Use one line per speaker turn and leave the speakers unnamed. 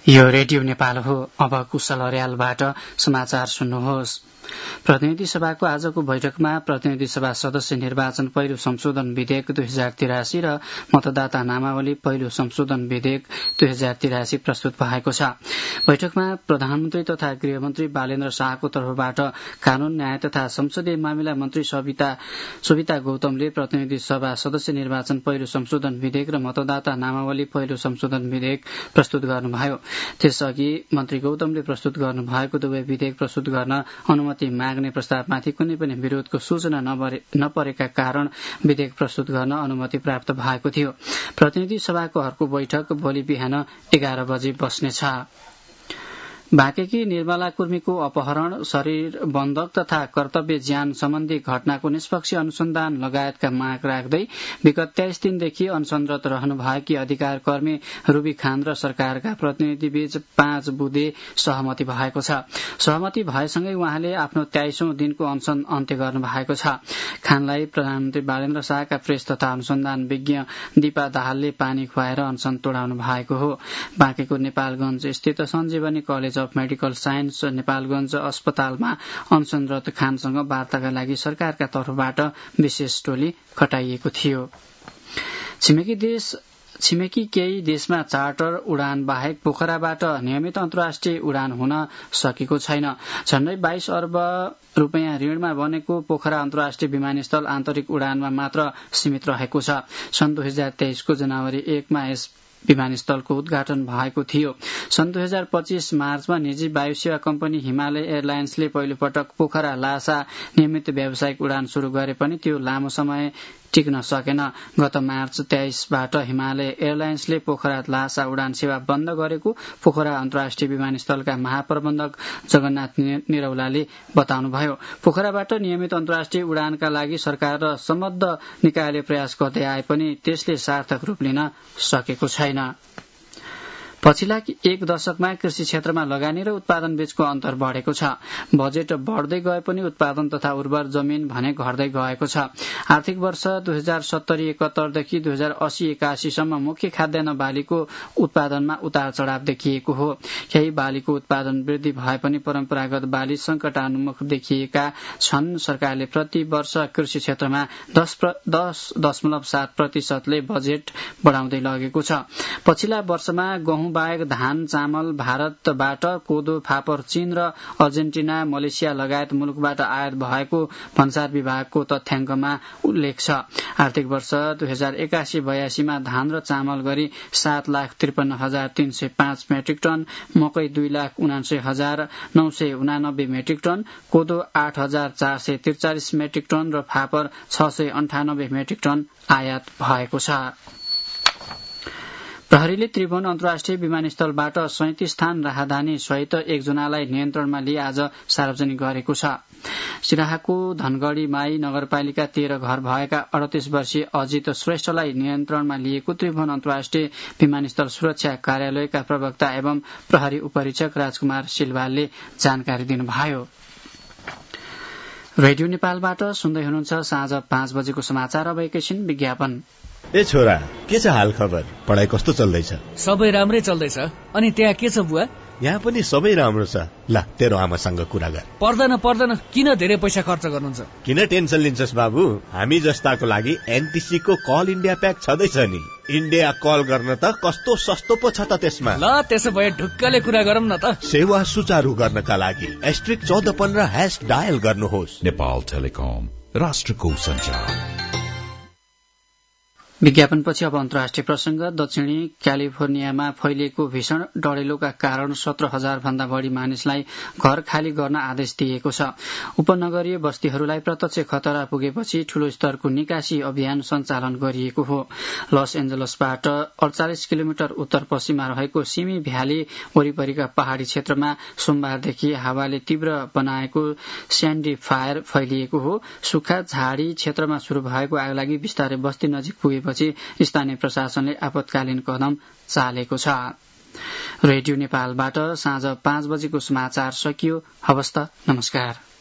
यो रेडियो नेपाल हो। अब कुशल अर्यालबाट समाचार सुन्नुहोस्। प्रतिनिधि सभाको आजको बैठकमा प्रतिनिधि सभा सदस्य निर्वाचन पहिलो संशोधन विधेयक 2083 र मतदाता नामावली पहिलो संशोधन विधेयक 2083 प्रस्तुत भएको छ। बैठकमा प्रधानमन्त्री तथा गृहमन्त्री बालेन्द्र शाहको तर्फबाट कानून न्याय तथा संसदीय मामिला मन्त्री सुविता गौतमले प्रतिनिधि सभा सदस्य निर्वाचन पहिलो संशोधन विधेयक र मतदाता नामावली पहिलो संशोधन विधेयक प्रस्तुत गर्नुभयो। त्यसअघि मन्त्री गौतमले प्रस्तुत गर्नुभएको दुवै विधेयक प्रस्तुत गर्न अनुमति माग्ने प्रस्तावमाथि कुनै पनि विरोधको सूचना नपरेका कारण विधेयक प्रस्तुत गर्न अनुमति प्राप्त भएको थियो। प्रतिनिधि सभाको अर्को बैठक भोलि बिहान 11 बजे बस्नेछ। बाँकेकी निर्मला कुर्मीको अपहरण, शरीर बन्धक तथा कर्तव्य ज्यान सम्बन्धी घटनाको निष्पक्ष अनुसन्धान लगायतका माग राख्दै विगत 23 दिनदेखि अनसनरत रहनुभएकी अधिकार कर्मी रूबी खान र सरकारका प्रतिनिधिबीच 5 बुँदे सहमति भएको छ। सहमति भएसँगै उहाँले आफ्नो 23औं दिनको अनसन अन्त्य गर्नु भएको छ। खानलाई प्रधानमन्त्री बालेन्द्र शाहका प्रेस तथा अनुसन्धान विज्ञ दीपा दाहालले पानी खुवाएर अनसन तोडाउनु भएको हो। बाँकेको नेपालगञ्ज स्थित Sanjeevani college of medical science Nepalgunj अस्पतालमा अनसनरत खानसँग वार्ताका लागि सरकारका तर्फबाट विशेष टोली खटाइएको थियो। छिमेकी केही देशमा चार्टर उडान बाहेक पोखराबाट नियमित अन्तर्राष्ट्रिय उडान हुन सकेको छैन। झण्डै 22 अर्ब रुपियाँ ऋणमा बनेको पोखरा अन्तर्राष्ट्रिय विमानस्थल आन्तरिक उडानमा मात्र सीमित रहेको छ। सन् 2023 को जनवरी 1 मा यस विमानस्थलको उद्घाटन भएको थियो। सन् 2025 मार्चमा निजी वायुसेवा कम्पनी हिमालय एयरलाइन्सले पहिलो पटक पोखरा लासा नियमित व्यावसायिक उडान शुरू गरे पनि त्यो लामो समय टिक्न सकेन। गत मार्च 23बाट हिमालय एयरलाइन्सले पोखरा लासा उडान सेवा बन्द गरेको पोखरा अन्तर्राष्ट्रिय विमानस्थलका महाप्रबन्धक जगन्नाथ निरौलाले बताउनुभयो। पोखराबाट नियमित अन्तर्राष्ट्रिय उडानका लागि सरकार र सम्बद्ध निकायले प्रयास गर्दै आए पनि त्यसले सार्थक रूप लिन सकेको छैन। पछिल्ला 1 दशकमा कृषि क्षेत्रमा लगानी र उत्पादन बीचको अन्तर बढ़ेको छ। बजेट बढ़दै गए पनि उत्पादन तथा उर्वर जमिन भने घट्दै गएको छ। आर्थिक वर्ष 2070-71 देखि 2080-81 सम्म मुख्य खाद्यान्न बालीको उत्पादनमा उतार चढ़ाव देखिएको हो। केही बालीको उत्पादन वृद्धि भए पनि परम्परागत बाली संकटान्मुख देखिएका छन्। सरकारले प्रति वर्ष कृषि क्षेत्रमा 10.7% ले बजेट बढ़ाउँदै लगेको छ। पछिल्ला वर्षमा गहुँ बाहेक धान, चामल भारतबाट, कोदो, फापर चीन र अर्जेन्टिना, मलेसिया लगायत मुलुकबाट आयात भएको भन्सार विभागको तथ्याङ्कमा उल्लेख छ। आर्थिक वर्ष 2081-82 मा धान र चामल गरी 7,53,305 मेट्रिक टन, मकै 2,79,989 मेट्रिक टन, कोदो 8,443 मेट्रिक टन र फापर 698 मेट्रिक टन आयात भएको छ। प्रहरीले त्रिभुवन अन्तर्राष्ट्रिय विमानस्थलबाट 37 स्थान राहदानी सहित 1 जनालाई नियन्त्रणमा लिए आज सार्वजनिक गरेको छ। सिराहाको धनगढ़ी माई नगरपालिका 13 घर भएका 38 वर्षीय अजित श्रेष्ठलाई नियन्त्रणमा लिएको त्रिभुवन अन्तर्राष्ट्रिय विमानस्थल सुरक्षा कार्यालयका प्रवक्ता एवं प्रहरी उपरीक्षक राजकुमार सिलवालले जानकारी दिनुभयो। रेडियो नेपालबाट सुन्दै हुनुहुन्छ साँझ 5 बजेको समाचार। अब एकैछिन विज्ञापन।
ए छोरा, के छ हाल खबर? पढाइ कस्तो चल्दैछ?
सबै राम्रै चल्दैछ। अनि त्यहाँ के छ बुवा?
यहाँ पनि सबै राम्रो छ। ल तेरो आमासँग कुरा गर।
पर्दैन, किन धेरै पैसा खर्च गर्नुहुन्छ?
किन टेन्सन लिन्छस् बाबु? हामी जस्ताको लागि एनटिसी को कल इन्डिया प्याक छँदैछ नि। इन्डिया कल गर्न त कस्तो सस्तो पो छ त त्यसमा।
ल त्यसो भए ढुक्कले कुरा गरौँ न त।
सेवा सुचारू गर्नका लागि *1415# डायल गर्नुहोस्।
नेपाल टेलिकम, राष्ट्रको सञ्चार।
विज्ञापनपछि अब अन्तर्राष्ट्रिय प्रसंग। दक्षिणी क्यालिफोर्नियामा फैलिएको भीषण डढेलोका कारण 17,000 भन्दा बढ़ी मानिसलाई घर खाली गर्न आदेश दिएको छ। उपनगरीय बस्तीहरूलाई प्रत्यक्ष खतरा पुगेपछि ठूलो स्तरको निकासी अभियान सञ्चालन गरिएको हो। लस एन्जलसबाट 48 किलोमिटर उत्तर पश्चिममा रहेको सिमी भ्याली वरिपरिका पहाड़ी क्षेत्रमा सोमबारदेखि हावाले तीव्र बनाएको स्यान्डी फायर फैलिएको हो। सुक्खा झाडी क्षेत्रमा शुरू भएको आगलागी बिस्तारै बस्ती नजिक पुगे पछि स्थानीय प्रशासनले आपतकालीन कदम चालेको छ। रेडियो नेपालबाट साँझ 5 बजेको समाचार सकियो। हवस् त, नमस्कार।